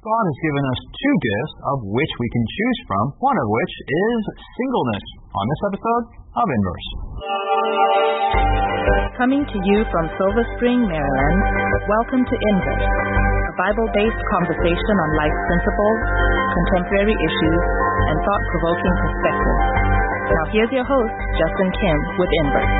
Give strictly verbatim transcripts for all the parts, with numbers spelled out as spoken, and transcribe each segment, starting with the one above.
God has given us two gifts of which we can choose from, one of which is singleness. On this episode of Inverse. Coming to you from Silver Spring, Maryland, welcome to Inverse, a Bible-based conversation on life principles, contemporary issues, and thought-provoking perspectives. Now here's your host, Justin Kim, with Inverse.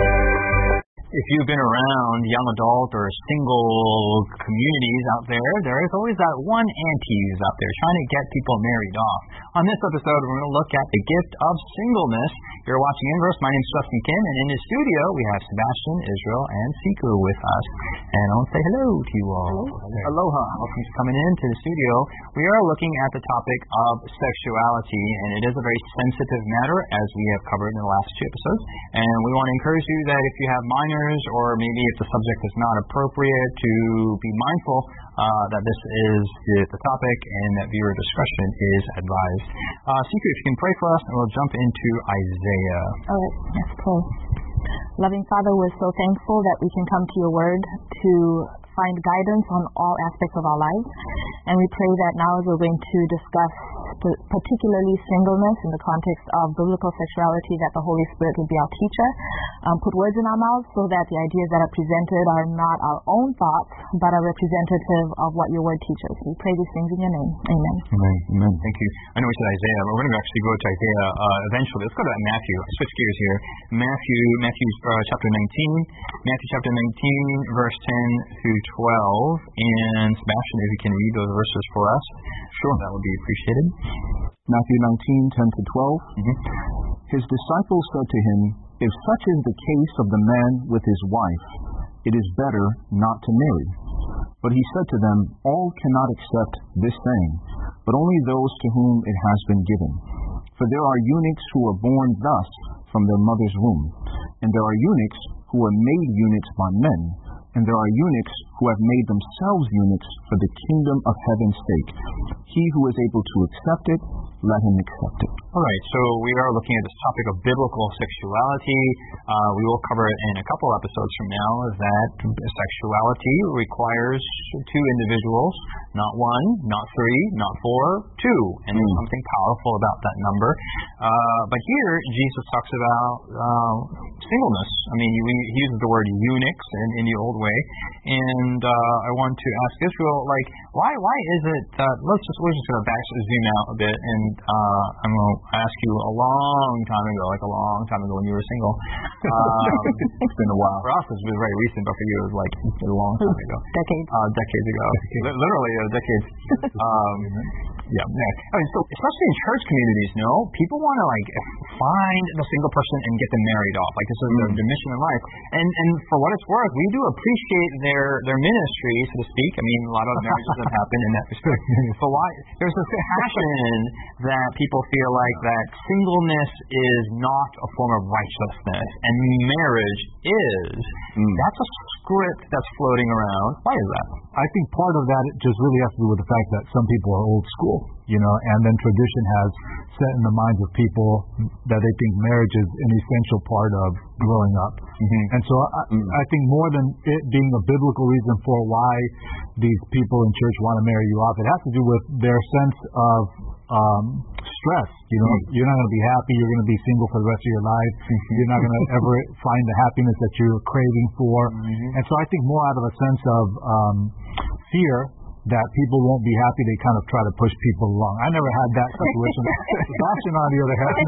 If you've been around young adult or single communities out there, there is always that one auntie who's out there trying to get people married off. On this episode, we're going to look at the gift of singleness. You're watching Inverse. My name is Justin Kim, and in the studio, we have Sebastian, Israel, and Siku with us. And I want to say hello to you all. Hello. Aloha. Welcome for coming into the studio. We are looking at the topic of sexuality, and it is a very sensitive matter, as we have covered in the last two episodes. And we want to encourage you that if you have minors, or maybe if the subject is not appropriate, to be mindful uh, that this is the, the topic and that viewer discretion is advised. Uh, Siku, if you can pray for us, and we'll jump into Isaiah. All right, let's pray. Loving Father, we're so thankful that we can come to your word to find guidance on all aspects of our lives. And we pray that now as we're going to discuss particularly singleness in the context of biblical sexuality, that the Holy Spirit would be our teacher, um, put words in our mouths so that the ideas that are presented are not our own thoughts, but are representative of what your word teaches. We pray these things in your name. Amen. Amen. Amen. Thank you. I know we said Isaiah, but we're going to actually go to Isaiah uh, eventually. Let's go to Matthew. I'll switch gears here. Matthew, Matthew uh, chapter nineteen. Matthew chapter nineteen, verse ten through twelve. And Sebastian, if you can read those verses for us. Sure. That would be appreciated. Matthew nineteen, ten to twelve. Mm-hmm. His disciples said to him, "If such is the case of the man with his wife, it is better not to marry." But he said to them, "All cannot accept this saying, but only those to whom it has been given. For there are eunuchs who are born thus from their mother's womb, and there are eunuchs who are made eunuchs by men, and there are eunuchs who have made themselves eunuchs for the kingdom of heaven's sake. He who is able to accept it, let him accept it." All right, so we are looking at this topic of biblical sexuality. Uh, we will cover it in a couple episodes from now, that sexuality requires two individuals, not one, not three, not four, two. And there's something powerful about that number. Uh, but here, Jesus talks about uh, singleness. I mean, he, he uses the word eunuchs in, in the old way. And uh, I want to ask Israel, like, why why is it, uh, let's just, we're just going to back zoom out a bit, and uh, I'm going to ask you a long time ago, like a long time ago when you were single. Um, it's been a while. For us, it's been very recent, but for you, it was like a long time ago. Decades. Uh, decades ago. L- literally, uh, decades. Um, yeah. yeah. I mean, so especially in church communities, you know, people want to like find the single person and get them married off. Like this is mm. their, their mission in life. And and for what it's worth, we do appreciate their their ministry, so to speak. I mean, a lot of marriages have happened in that respect. But why there's this passion that people feel like that singleness is not a form of righteousness and marriage is. Mm. That's a script that's floating around. Why is that? I think part of that just really has to do with the fact that some people are old school, you know, and then tradition has set in the minds of people that they think marriage is an essential part of growing up. Mm-hmm. And so I, mm-hmm. I think more than it being a biblical reason for why these people in church want to marry you off, it has to do with their sense of um, stress. You know, mm-hmm. you're not going to be happy. You're going to be single for the rest of your life. Mm-hmm. You're not going to ever find the happiness that you're craving for. Mm-hmm. And so I think more out of a sense of um, fear that people won't be happy, they kind of try to push people along. I never had that situation. Sebastian, on the other hand.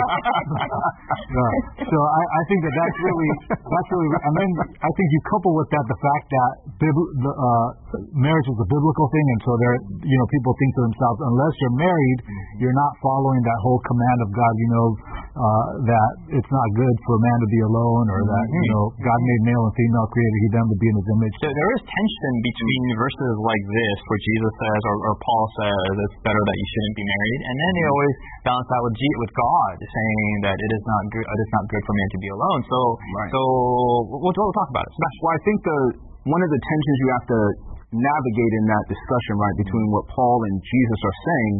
no. So I, I think that that's really, that's really, and then I think you couple with that the fact that bibl- the, uh, marriage is a biblical thing, and so there, you know, people think to themselves, unless you're married, mm-hmm. you're not following that whole command of God, you know, uh, that it's not good for a man to be alone, or that, mm-hmm. you know, God made male and female, created he them to be in his image. So there is tension between verses like this, where Jesus says, or, or Paul says, it's better that you shouldn't be married, and then they always balance that with G, with God, saying that it is not good. It is not good for man to be alone. So, right. so we'll, we'll talk about it. Well, I think the one of the tensions you have to navigate in that discussion, right, between what Paul and Jesus are saying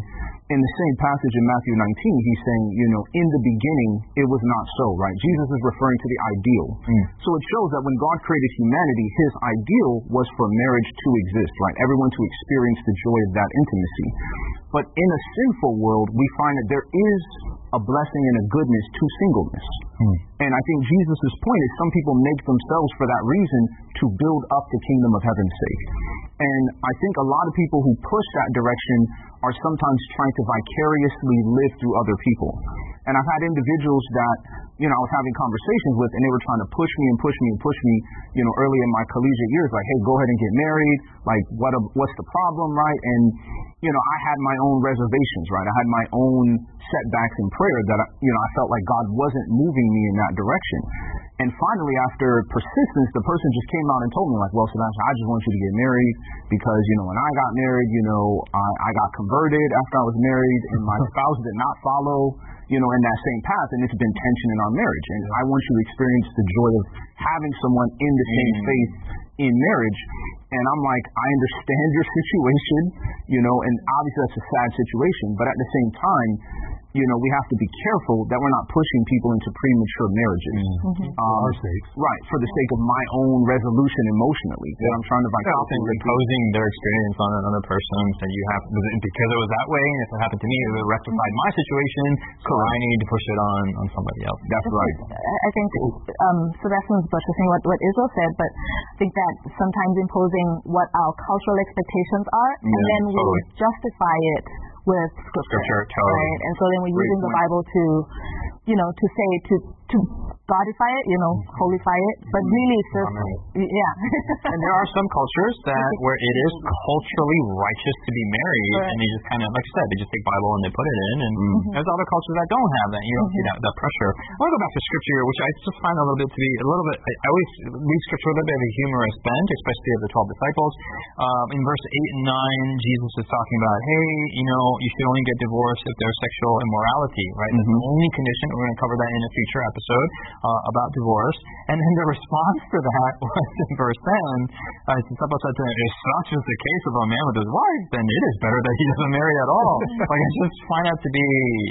in the same passage in Matthew nineteen, he's saying, you know, in the beginning, it was not so, right? Jesus is referring to the ideal. Mm. So it shows that when God created humanity, his ideal was for marriage to exist, right? Everyone to experience the joy of that intimacy. But in a sinful world, we find that there is a blessing and a goodness to singleness. Mm. And I think Jesus' point is some people make themselves for that reason to build up the kingdom of heaven's sake. And I think a lot of people who push that direction are sometimes trying to vicariously live through other people. And I've had individuals that, you know, I was having conversations with, and they were trying to push me and push me and push me, you know, early in my collegiate years, like, hey, go ahead and get married. Like, what? A, what's the problem, right? And, you know, I had my own reservations, right? I had my own setbacks in prayer that, I, you know, I felt like God wasn't moving me in that direction. And finally, after persistence, the person just came out and told me, like, well, Sebastian, I just want you to get married because, you know, when I got married, you know, I, I got converted after I was married, and my spouse did not follow, you know, in that same path, and it's been tension in our marriage. And I want you to experience the joy of having someone in the same mm. faith in marriage. And I'm like, I understand your situation, you know, and obviously that's a sad situation, but at the same time, you know, we have to be careful that we're not pushing people into premature marriages. Mm-hmm. Um, for our sakes. Right, for the sake of my own resolution emotionally. That I'm trying to yeah, often imposing their experience on another person, so you have, because it was that way, and if it happened to me, it would rectify my situation, so I need to push it on, on somebody else. That's right. I think um, Sebastian was buttressing what, what Israel said, but I think that sometimes imposing what our cultural expectations are, yeah, and then we totally. justify it with scripture, scripture totally. Right? And so then we're using the Bible to, you know, to say, to, to godify it, you know, holify it, but really it's just, yeah. And there are some cultures that where it is culturally righteous to be married, right. and they just kind of, like you said, they just take Bible and they put it in, and mm-hmm. there's other cultures that don't have that. You don't mm-hmm. see that, that pressure. I want to go back to scripture here, which I just find a little bit to be a little bit, I, I always read scripture with a bit of a humorous bent, especially of the twelve disciples. Um, in verse eight and nine, Jesus is talking about, hey, you know, you should only get divorced if there's sexual immorality, right? Mm-hmm. That's the only condition. We're going to cover that in a future episode uh, about divorce. And then the response to that was in verse ten, uh, the disciples said to him, if such is the case of a man with his wife, then it is better that he doesn't marry at all. Like, I just find that to be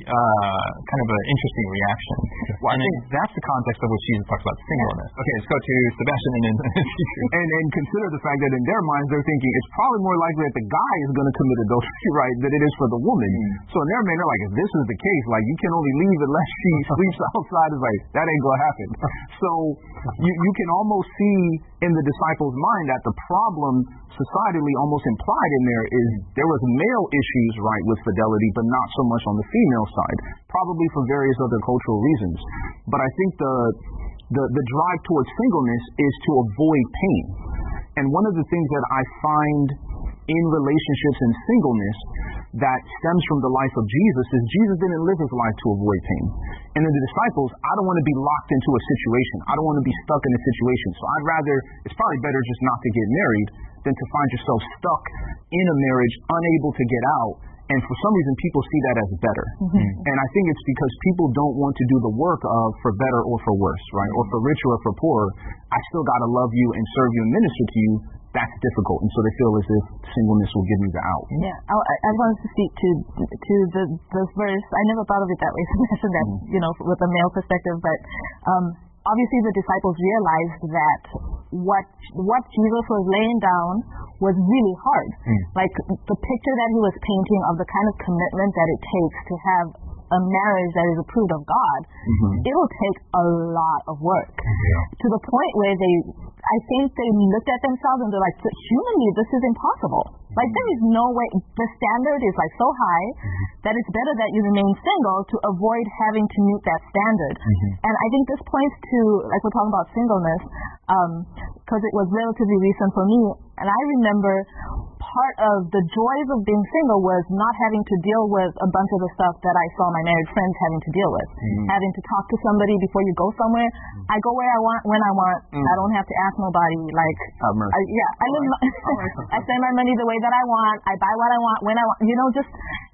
uh, kind of an interesting reaction. Well, and I think that's the context of which Jesus talks about singleness. Okay, let's go to Sebastian and and, and consider the fact that in their minds they're thinking it's probably more likely that the guy is going to commit adultery, right, than it is for the woman. Mm. So in their mind, they're like, if this is the case, like, you can only leave unless she sleeps outside. It's like, that ain't gonna happen. So you, you can almost see in the disciples' mind that the problem societally almost implied in there is there was male issues, right, with fidelity, but not so much on the female side, probably for various other cultural reasons. But I think the the, the drive towards singleness is to avoid pain. And one of the things that I find in relationships and singleness that stems from the life of Jesus is Jesus didn't live his life to avoid pain. And in the disciples, I don't want to be locked into a situation. I don't want to be stuck in a situation. So I'd rather, it's probably better just not to get married than to find yourself stuck in a marriage, unable to get out. And for some reason, people see that as better. Mm-hmm. And I think it's because people don't want to do the work of for better or for worse, right? Or for richer or for poorer. I still got to love you and serve you and minister to you. That's difficult. And so they feel as if singleness will give me the out. Yeah. I, I wanted to speak to to the this verse. I never thought of it that way, so that, mm-hmm. you know, with a male perspective. But um, obviously the disciples realized that what what Jesus was laying down was really hard. Mm. Like the picture that he was painting of the kind of commitment that it takes to have a marriage that is approved of God, mm-hmm. it will take a lot of work. Yeah. To the point where they, I think they looked at themselves and they're like, humanly, this is impossible. Mm-hmm. Like, there is no way. The standard is like so high mm-hmm. that it's better that you remain single to avoid having to meet that standard. Mm-hmm. And I think this points to, like we're talking about singleness, because um, it was relatively recent for me. And I remember part of the joys of being single was not having to deal with a bunch of the stuff that I saw my married friends having to deal with. Mm-hmm. Having to talk to somebody before you go somewhere. Mm-hmm. I go where I want, when I want. Mm-hmm. I don't have to ask nobody. Like, I, yeah, I live. I spend my money the way that I want. I buy what I want when I want. You know, just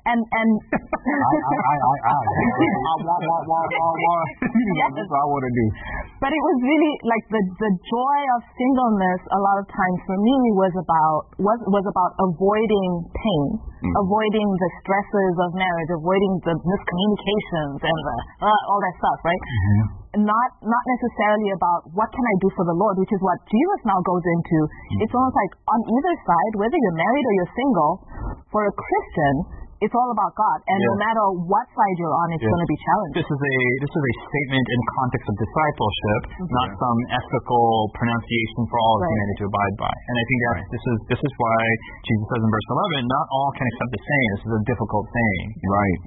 And and I, I, I, I, I. Wah, wah, wah, wah, wah. That's what I want to do. But it was really like the the joy of singleness. A lot of times for me was about was was about avoiding pain, mm. avoiding the stresses of marriage, avoiding the miscommunications and the uh, all that stuff, right? Mm-hmm. Not not necessarily about what can I do for the Lord, which is what Jesus now goes into. Mm. It's almost like on either side, whether you're married or you're single, for a Christian, it's all about God, and yeah. no matter what side you're on, it's yeah. going to be challenging. This is a this is a statement in context of discipleship, mm-hmm. not some ethical pronunciation for all of right. humanity to abide by. And I think that right. this is this is why Jesus says in verse eleven, not all can accept the same. This is a difficult thing. Right.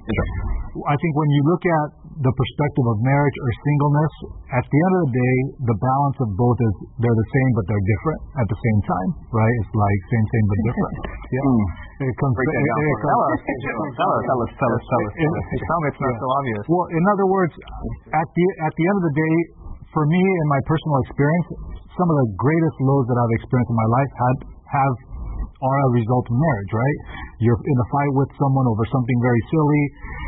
I think when you look at the perspective of marriage or singleness, at the end of the day, the balance of both is they're the same but they're different at the same time, right? It's like same, same but different. Yeah. Mm. It comes. It, it, it comes tell us, tell us, tell us, tell us, tell us. Tell me it's not yeah. so obvious. Well, in other words, at the at the end of the day, for me, in my personal experience, some of the greatest lows that I've experienced in my life had have are a result of marriage, right? You're in a fight with someone over something very silly.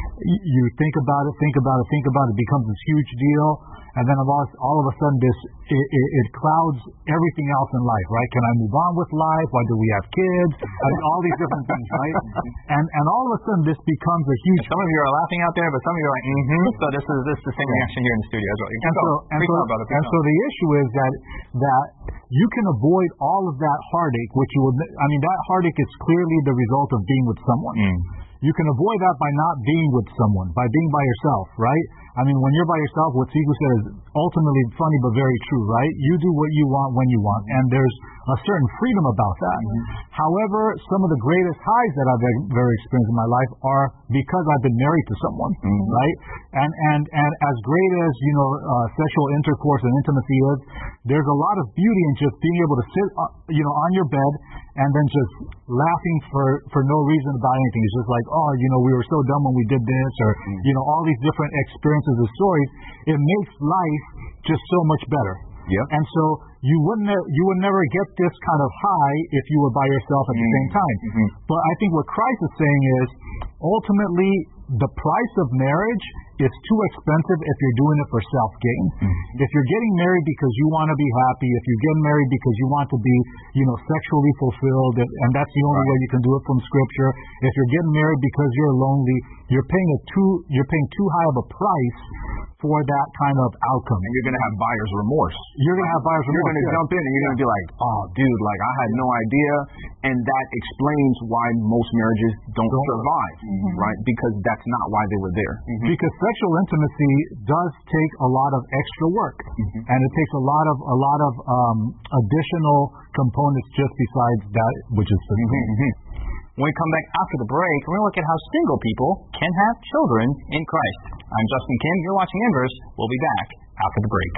You think about it, think about it, think about it. It becomes this huge deal, and then all, all of a sudden, this it, it, it clouds everything else in life, right? Can I move on with life? Why do we have kids? I mean, all these different things, right? And and all of a sudden, this becomes a huge. And some of you are laughing out there, but some of you are like, mm-hmm. So this is this is the same reaction here in the studio as well. You and so, and, so, and so the issue is that that you can avoid all of that heartache, which you would. I mean, that heartache is clearly the result of being with someone. Mm. You can avoid that by not being with someone, by being by yourself, right? I mean, when you're by yourself, what Siku said is ultimately funny but very true, right? You do what you want when you want, and there's a certain freedom about that. Mm-hmm. However, some of the greatest highs that I've ever experienced in my life are because I've been married to someone, mm-hmm. right? And and and as great as, you know, uh, sexual intercourse and intimacy is, there's a lot of beauty in just being able to sit, uh, you know, on your bed and then just laughing for, for no reason about anything. It's just like, oh, you know, we were so dumb when we did this, or, mm-hmm. you know, all these different experiences and stories. It makes life just so much better. Yep. And so you wouldn't you would never get this kind of high if you were by yourself at mm-hmm. the same time. Mm-hmm. But I think what Christ is saying is ultimately the price of marriage is too expensive if you're doing it for self-gain. Mm-hmm. If you're getting married because you want to be happy, if you're getting married because you want to be, you know, sexually fulfilled, and that's the only right. way you can do it from Scripture. If you're getting married because you're lonely, you're paying a too you're paying too high of a price for that kind of outcome. And you're going to have buyer's remorse. You're going to have buyer's remorse. You're going to yeah. jump in and you're going to be like, oh, dude, like I had no idea. And that explains why most marriages don't, don't survive, mm-hmm. right? Because that's not why they were there. Mm-hmm. Because sexual intimacy does take a lot of extra work. Mm-hmm. And it takes a lot of a lot of um, additional components just besides that, which is physical. Mm-hmm. When we come back after the break, we're going to look at how single people can have children in Christ. I'm Justin Kim. You're watching Inverse. We'll be back after the break.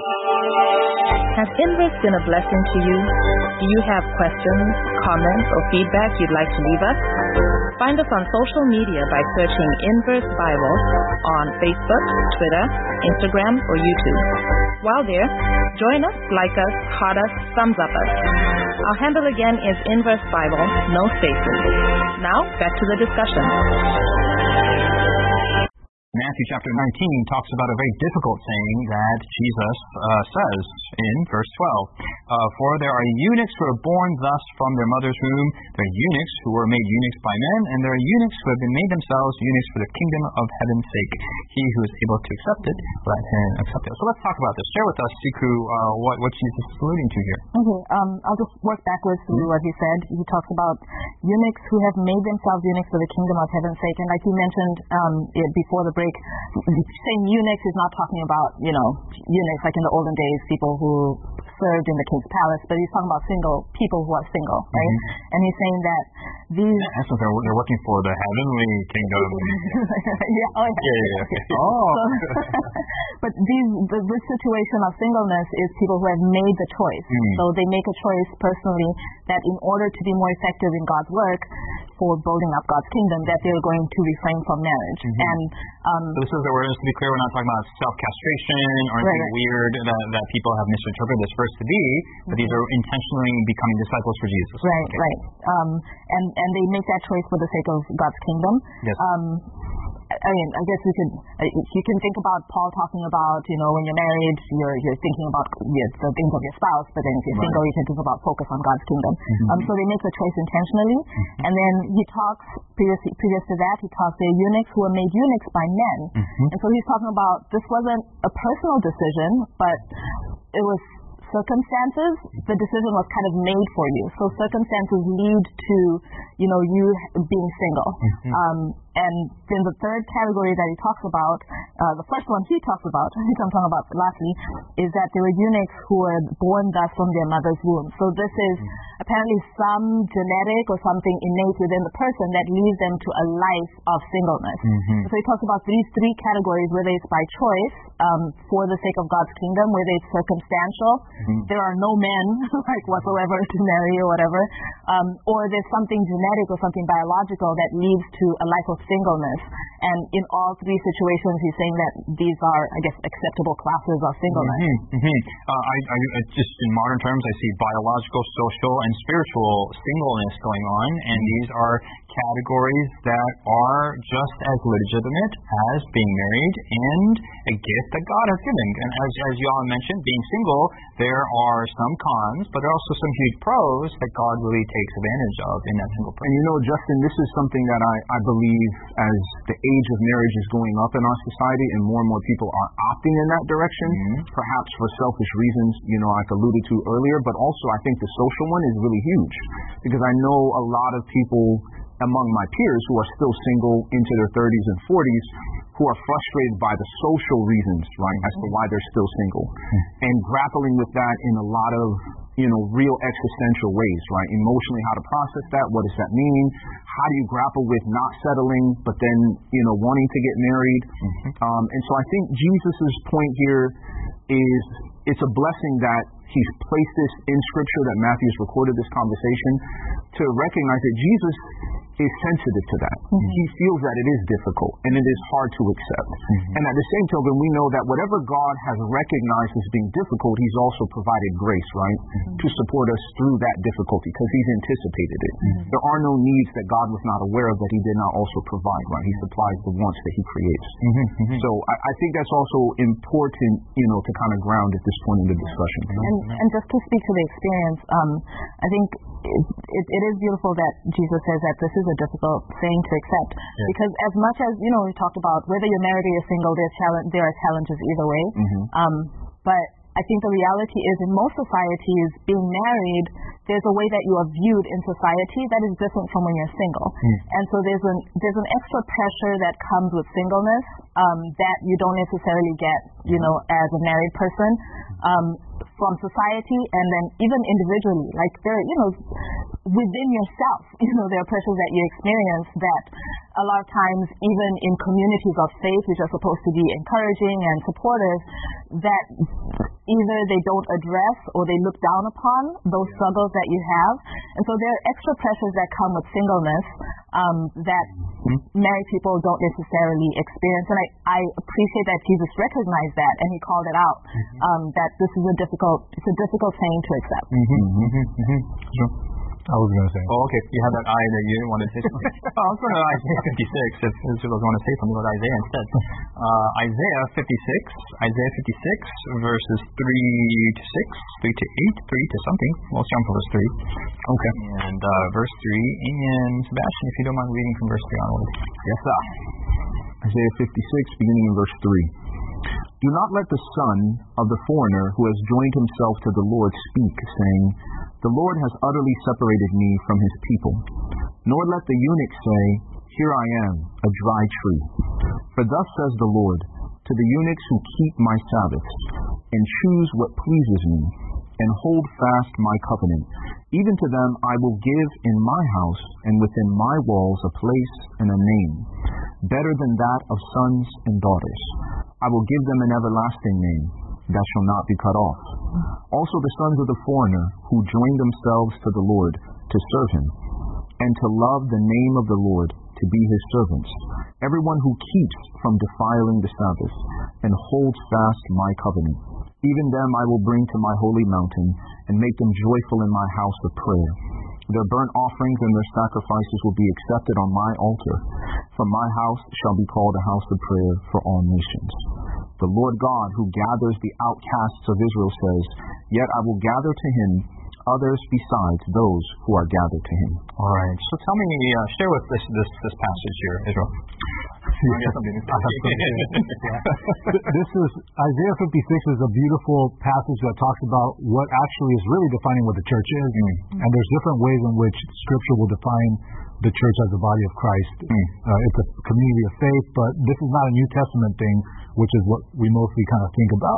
Has Inverse been a blessing to you? Do you have questions, comments, or feedback you'd like to leave us? Find us on social media by searching Inverse Bible on Facebook, Twitter, Instagram, or YouTube. While there, join us, like us, heart us, thumbs up us. Our handle again is Inverse Bible, no spaces. Now, back to the discussion. Matthew chapter nineteen talks about a very difficult saying that Jesus uh, says in verse twelve. Uh, For there are eunuchs who are born thus from their mother's womb. There are eunuchs who were made eunuchs by men, and there are eunuchs who have been made themselves eunuchs for the kingdom of heaven's sake. He who is able to accept it, let him accept it. So let's talk about this. Share with us, Siku, uh, what, what Jesus is alluding to here. Okay, um, I'll just work backwards to mm-hmm. what he said. He talks about eunuchs who have made themselves eunuchs for the kingdom of heaven's sake. And like you mentioned um, it, before the break, saying eunuchs is not talking about, you know, eunuchs like in the olden days, people who served in the king's palace, but he's talking about single people who are single, right? Mm-hmm. And he's saying that these... Yeah, so they're, they're working for the heavenly kingdom. yeah, oh, yeah. yeah, yeah, yeah. Oh. So, but these, the, this situation of singleness is people who have made the choice. Mm. So they make a choice personally that in order to be more effective in God's work, for building up God's kingdom, that they were going to refrain from marriage. Mm-hmm. And um, so this is the word, just to be clear, we're not talking about self-castration or anything right. weird that, that people have misinterpreted this verse to be, but mm-hmm. these are intentionally becoming disciples for Jesus. Right, okay. right. Um, and, and they make that choice for the sake of God's kingdom. Yes. Um, I mean, I guess we could, you can think about Paul talking about, you know, when you're married, you're you're thinking about your, the things of your spouse, but then if you're right. single, you can think about focus on God's kingdom. Mm-hmm. Um, so they make the choice intentionally. Mm-hmm. And then he talks, previous, previous to that, he talks to eunuchs who were made eunuchs by men. Mm-hmm. And so he's talking about this wasn't a personal decision, but it was circumstances. The decision was kind of made for you. So circumstances lead to, you know, you being single. Mm-hmm. Um, and then the third category that he talks about, uh, the first one he talks about, I think I'm talking about lastly, is that there were eunuchs who were born thus from their mother's womb. So this is mm-hmm. apparently some genetic or something innate within the person that leads them to a life of singleness. Mm-hmm. So he talks about these three categories, whether it's by choice, um, for the sake of God's kingdom, whether it's circumstantial, mm-hmm. there are no men like whatsoever to marry or whatever, um, or there's something genetic or something biological that leads to a life of singleness. And in all three situations, he's saying that these are, I guess, acceptable classes of singleness. Mm-hmm. Mm-hmm. Uh, I, I, just in modern terms, I see biological, social, and spiritual singleness going on, and these are categories that are just as legitimate as being married and a gift that God has given. And as, as y'all mentioned, being single, there are some cons, but there are also some huge pros that God really takes advantage of in that single person. And you know, Justin, this is something that I, I believe as the age of marriage is going up in our society and more and more people are opting in that direction, mm-hmm. perhaps for selfish reasons, you know, like alluded to earlier, but also I think the social one is really huge because I know a lot of people among my peers who are still single into their thirties and forties who are frustrated by the social reasons, right, as to why they're still single, mm-hmm. and grappling with that in a lot of, you know, real existential ways, right, emotionally, how to process that, what does that mean, how do you grapple with not settling, but then, you know, wanting to get married, mm-hmm. um, and so I think Jesus's point here is it's a blessing that he's placed this in Scripture, that Matthew's recorded this conversation, to recognize that Jesus is sensitive to that. Mm-hmm. He feels that it is difficult and it is hard to accept. Mm-hmm. And at the same token, we know that whatever God has recognized as being difficult, he's also provided grace, right, mm-hmm. to support us through that difficulty because he's anticipated it. Mm-hmm. There are no needs that God was not aware of that he did not also provide, right? He supplies the wants that he creates. Mm-hmm. Mm-hmm. So I, I think that's also important, you know, to kind of ground at this point in the discussion. And, and just to speak to the experience, um, I think it, it, it is beautiful that Jesus says that this is a difficult thing to accept, yeah. because as much as, you know, we talked about whether you're married or you're single, there's challenge, there are challenges either way. Mm-hmm. Um, but I think the reality is in most societies, being married, there's a way that you are viewed in society that is different from when you're single. Mm. And so there's an there's an extra pressure that comes with singleness um, that you don't necessarily get, you know, as a married person. Um, from society and then even individually, like there, you know, within yourself, you know, there are pressures that you experience that a lot of times, even in communities of faith, which are supposed to be encouraging and supportive, that either they don't address or they look down upon those struggles that you have. And so there are extra pressures that come with singleness um, that married people don't necessarily experience. And I, I appreciate that Jesus recognized that and he called it out, um, that this is a difficult, it's a difficult thing to accept. Mm-hmm, mm-hmm, mm-hmm. Sure. I was going to say. Oh, okay. You have that eye that you didn't want to say something. oh, I was going to Isaiah fifty-six if Israel want to say something about Isaiah instead. Uh, Isaiah fifty-six, Isaiah fifty-six, verses three to six, three to eight, three to something. We'll start from verse three. Okay. And uh, verse three, and Sebastian, if you don't mind reading from verse three onward. Yes, sir. Isaiah fifty-six, beginning in verse three. Do not let the son of the foreigner who has joined himself to the Lord speak, saying, the Lord has utterly separated me from his people. Nor let the eunuch say, here I am, a dry tree. For thus says the Lord, to the eunuchs who keep my Sabbaths, and choose what pleases me, and hold fast my covenant, even to them I will give in my house and within my walls a place and a name, better than that of sons and daughters. I will give them an everlasting name that shall not be cut off. Also the sons of the foreigner who join themselves to the Lord to serve him. and to love the name of the Lord, to be his servants, everyone who keeps from defiling the Sabbath, and holds fast my covenant. Even them I will bring to my holy mountain, and make them joyful in my house of prayer. Their burnt offerings and their sacrifices will be accepted on my altar. For my house shall be called a house of prayer for all nations. The Lord God, who gathers the outcasts of Israel, says, Yet I will gather to him others besides those who are gathered to him. All right. So tell me, uh, share with this this this passage here, Israel. This is Isaiah fifty-six is a beautiful passage that talks about what actually is really defining what the church is, mm. and there's different ways in which Scripture will define the church as the body of Christ. Mm. Uh, it's a community of faith, but this is not a New Testament thing, which is what we mostly kind of think about.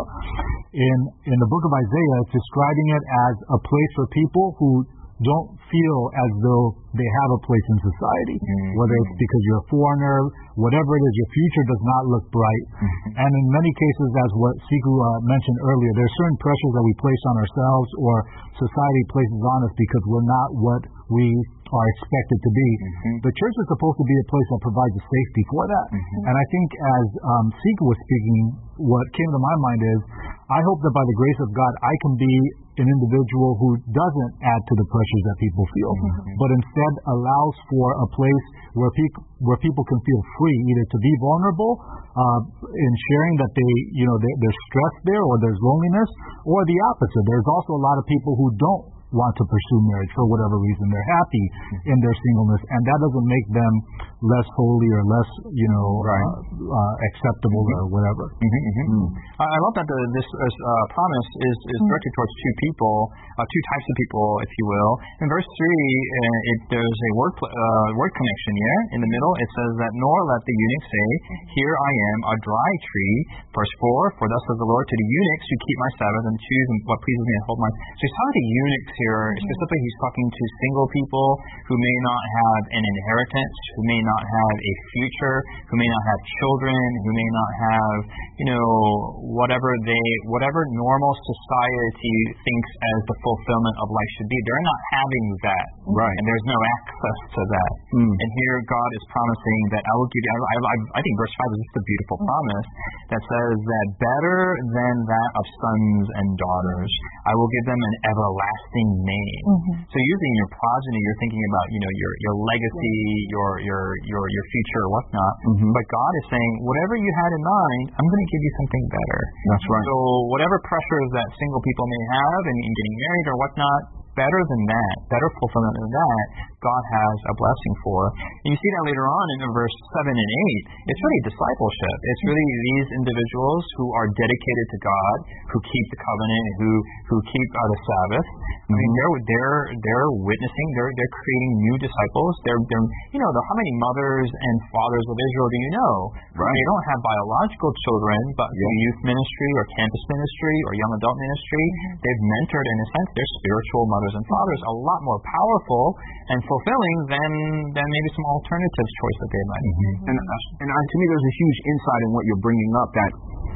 In in the book of Isaiah, it's describing it as a place for people who don't feel as though they have a place in society, mm-hmm. whether it's because you're a foreigner, whatever it is, your future does not look bright. Mm-hmm. And in many cases, as what Siku uh, mentioned earlier, there are certain pressures that we place on ourselves or society places on us because we're not what we are expected to be. Mm-hmm. The church is supposed to be a place that provides a safety for that. Mm-hmm. And I think as um, Siku was speaking, what came to my mind is, I hope that by the grace of God, I can be an individual who doesn't add to the pressures that people feel, mm-hmm. but instead allows for a place where people where people can feel free, either to be vulnerable uh, in sharing that they, you know, they, there's stress there or there's loneliness, or the opposite. There's also a lot of people who don't want to pursue marriage for whatever reason. They're happy in their singleness, and that doesn't make them less holy or less, you know, right. uh, uh, acceptable mm-hmm. or whatever. Mm-hmm, mm-hmm. Mm. I love that the, this uh, promise is, is directed towards two people, uh, two types of people, if you will. In verse three, uh, it, there's a word uh, word connection, yeah? In the middle, it says that, nor let the eunuch say, Here I am, a dry tree. Verse four, For thus says the Lord to the eunuchs who keep my Sabbath and choose what pleases me and hold my... So he's talking to eunuchs here. Specifically, he's talking to single people who may not have an inheritance, who may not have a future, who may not have children, who may not have, you know, whatever they, whatever normal society thinks as the fulfillment of life should be. They're not having that, right? And there's no access to that. Mm. And here, God is promising that I will give you. I, I, I think verse five is just a beautiful promise that says that better than that of sons and daughters, I will give them an everlasting name. Mm-hmm. So usually in your progeny, you're thinking about, you know, your your legacy, your your your your future, or whatnot. Mm-hmm. But God is saying, whatever you had in mind, I'm going to give you something better. That's right. So whatever pressures that single people may have in, in getting married or whatnot, better than that, better fulfillment than that, God has a blessing for. And you see that later on in verse seven and eight. It's really discipleship. It's really these individuals who are dedicated to God, who keep the covenant, who who keep uh, the Sabbath. I mean, they're they're they're witnessing. They're they're creating new disciples. They're they're you know the, how many mothers and fathers of Israel do you know? Right. They don't have biological children, but yeah. through youth ministry or campus ministry or young adult ministry, mm-hmm. they've mentored, in a sense, their spiritual mothers and fathers, a lot more powerful and fulfilling than than maybe some alternative choice that they might have. Mm-hmm. And, and uh, to me, there's a huge insight in what you're bringing up that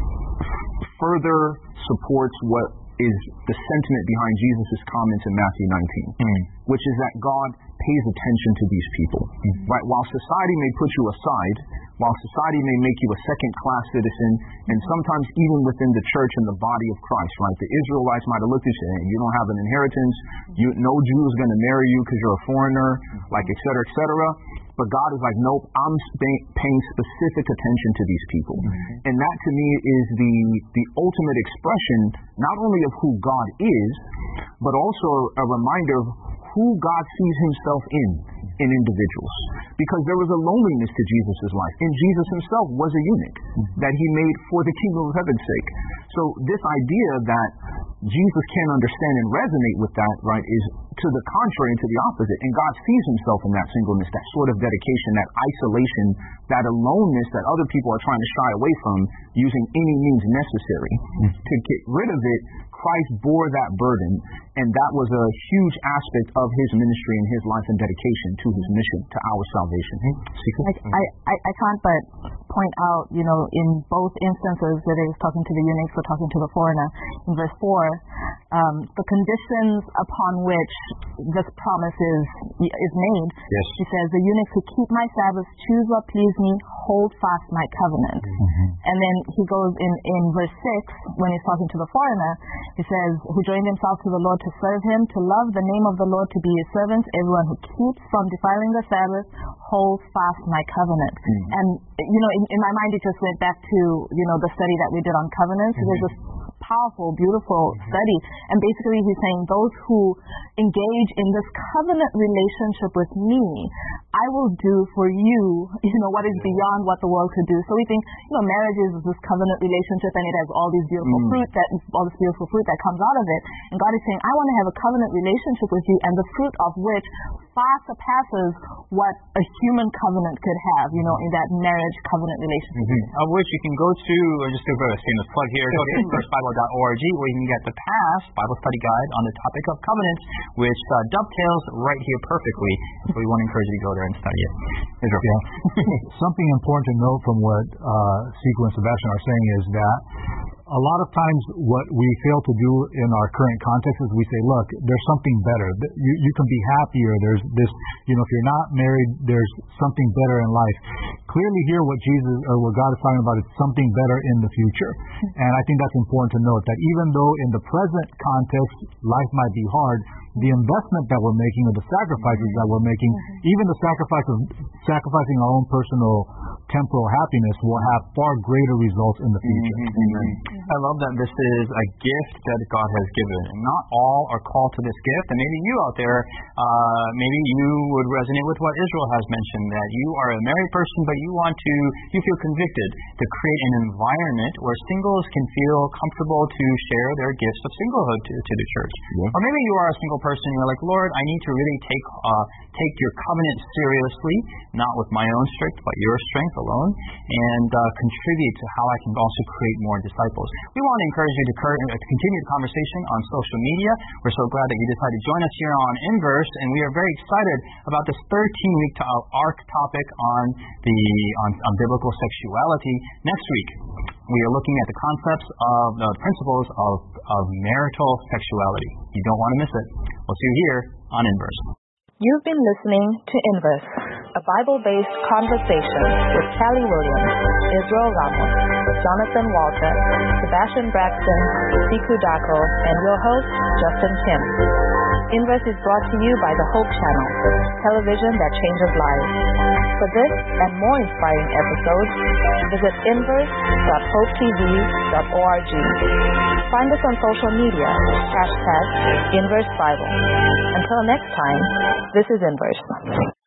further supports what is the sentiment behind Jesus' comments in Matthew nineteen, mm. which is that God pays attention to these people. Mm. Right? While society may put you aside, while society may make you a second-class citizen, and sometimes even within the church and the body of Christ, right? The Israelites might have looked at you and said, you don't have an inheritance, you, no Jew is going to marry you because you're a foreigner, like et cetera, et cetera. But God is like, nope, I'm sp- paying specific attention to these people. Mm-hmm. And that to me is the the ultimate expression, not only of who God is, but also a reminder of who God sees himself in, in individuals. Because there was a loneliness to Jesus' life. And Jesus himself was a eunuch mm-hmm. that he made for the kingdom of heaven's sake. So this idea that Jesus can't understand and resonate with that, right, is to the contrary and to the opposite. And God sees himself in that singleness, that sort of dedication, that isolation, that aloneness that other people are trying to shy away from using any means necessary. Mm-hmm. To get rid of it, Christ bore that burden, and that was a huge aspect of his ministry and his life and dedication to his mission, to our salvation. I, I, I can't but point out, you know, in both instances, whether it's talking to the eunuchs or talking to the foreigner, in verse four, um, the conditions upon which this promise is is made. Yes. He says, the eunuchs who keep my Sabbaths, choose what please me, hold fast my covenant. Mm-hmm. And then he goes in, in verse six, when he's talking to the foreigner, he says, who joined himself to the Lord to serve him, to love the name of the Lord, to be his servants, everyone who keeps from defiling the Sabbath, hold fast my covenant. Mm-hmm. And, you know, in, in my mind, it just went back to, you know, the study that we did on covenants. Mm-hmm. There's this powerful, beautiful mm-hmm. study. And basically he's saying those who engage in this covenant relationship with me, I will do for you, you know, what is beyond what the world could do. So we think, you know, marriage is this covenant relationship and it has all these beautiful mm. fruit, that all this beautiful fruit that comes out of it. And God is saying, I want to have a covenant relationship with you, and the fruit of which far surpasses what a human covenant could have, you know, in that marriage covenant relationship. Mm-hmm. Of which you can go to, or just do a shameless plug here, go to inverse bible dot org, where you can get the past Bible study guide on the topic of covenants, which uh, dovetails right here perfectly. So we want to encourage you to go there and study it. Israel. Yeah. Something important to note from what uh, Sequel and Sebastian are saying is that a lot of times what we fail to do in our current context is we say, look, there's something better. You, you can be happier. There's this, you know, if you're not married, there's something better in life. Clearly here what Jesus or what God is talking about is something better in the future. And I think that's important to note, that even though in the present context life might be hard, the investment that we're making or the sacrifices that we're making, mm-hmm. even the sacrifice of sacrificing our own personal temporal happiness will have far greater results in the future. Mm-hmm. Mm-hmm. I love that this is a gift that God has given. And not all are called to this gift. And maybe you out there, uh, maybe you would resonate with what Israel has mentioned, that you are a married person, but you want to, you feel convicted to create an environment where singles can feel comfortable to share their gifts of singlehood to, to the church. Yeah. Or maybe you are a single person, you're like, Lord, I need to really take uh, take your covenant seriously, not with my own strength, but your strength alone, and uh, contribute to how I can also create more disciples. We want to encourage you to, cur- to continue the conversation on social media. We're so glad that you decided to join us here on Inverse, and we are very excited about this thirteen-week to- arc topic on the on, on biblical sexuality. Next week, we are looking at the concepts of the principles of, of marital sexuality. You don't want to miss it. We'll see you here on Inverse. You've been listening to Inverse, a Bible-based conversation with Callie Williams, Israel Ramos, Jonathan Walter, Sebastian Braxton, Siku Dako, and your host, Justin Kim. Inverse is brought to you by the Hope Channel, television that changes lives. For this and more inspiring episodes, visit inverse dot hope t v dot org. Find us on social media, hashtag Inverse Bible. Until next time, this is Inverse.